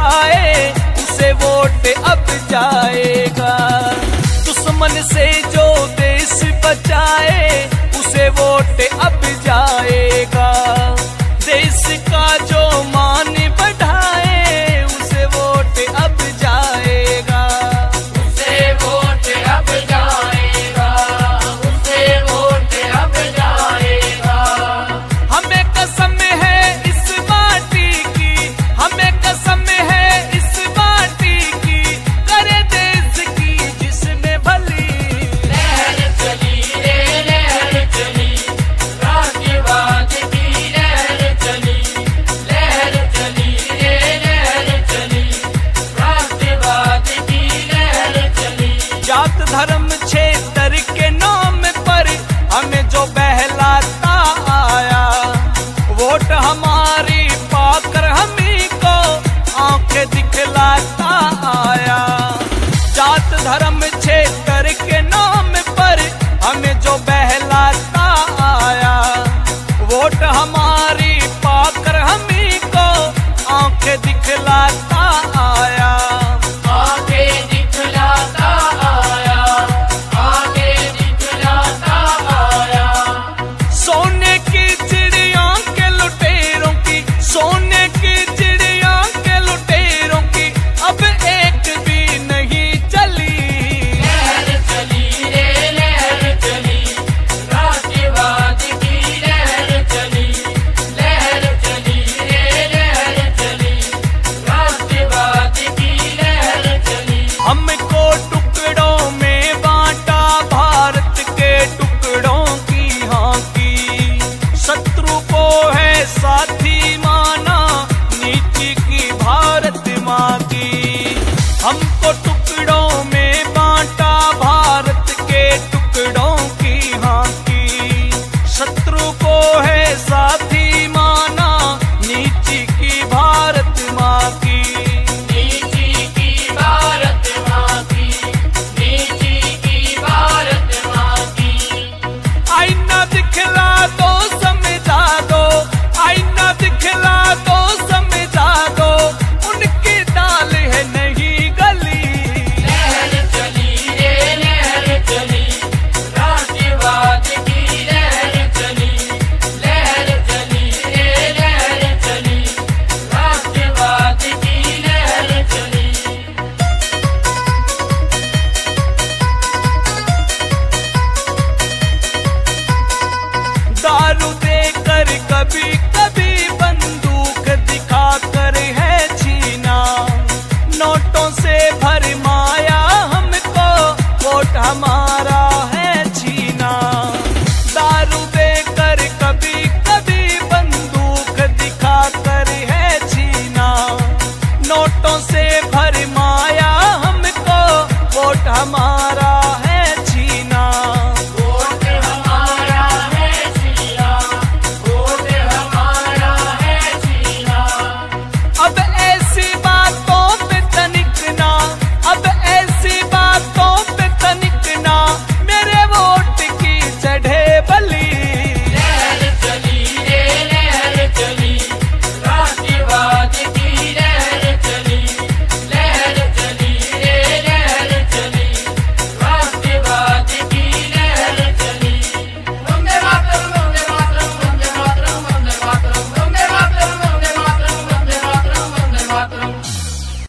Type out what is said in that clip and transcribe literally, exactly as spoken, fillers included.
बचाए उसे वोट अब जाएगा। दुश्मन से जो देश बचाए उसे वोट अब जाएगा। देश का जो मान बढ़ाए उसे वोट अब जाएगा। उसे वोट अब जाएगा, उसे वोट अब जाएगा। हमें कसम है इस माटी की, हमें कसम है इस माटी की, करे देश की जिसमें भली लहर चली रे लहर चली, राष्ट्रवाद की लहर चली, लहर चली रे लहर चली, राष्ट्रवाद की लहर चली। जात धर्म क्षेत्र के नाम पर हमें जो बहलाता आया, वोट हमारी पाकर हमी को आंखें दिखलाता आया। जात धर्म क्षेत्र के नाम पर हमें जो बहलाता आया, वोट हमारी पाकर हमी को आंखें दिखलाता आया। आगे दिखलाता आया, आगे दिखलाता आया। सोने की चिड़िया के लुटेरों की, सोने की चिड़िया के लुटेरों की अब एक भी नहीं चली। लहर चली रे लहर चली, राष्ट्रवाद की लहर चली, लहर चली रे लहर चली, राष्ट्रवाद की लहर चली। हमको टुकड़ों में बांटा भारत के टुकड़ों की हाँकी, शत्रु को है साथी माना नीति की भारत माँ की। हमको टुकड़ों में बांटा भारत के टुकड़ों की हाँकी, शत्रु को है साथी माना नीति की भारत माँ की। नीति की भारत माँ की, नीति की भारत माँ की। आईना दिखला दो समझा दो, आईना दिखला दो समझा दो, उनकी दाल है नहीं गली। लहर चली रे लहर चली, राष्ट्रवाद की लहर चली, लहर चली रे लहर चली, राष्ट्रवाद की लहर चली। दारू देकर कभी कभी बंदूक दिखाकर है छीना, नोटों से भरमाया हमको वोट हमारा है छीना। दारू देकर कभी कभी बंदूक दिखाकर है छीना, नोटों से भरमाया हमको वोट हमारा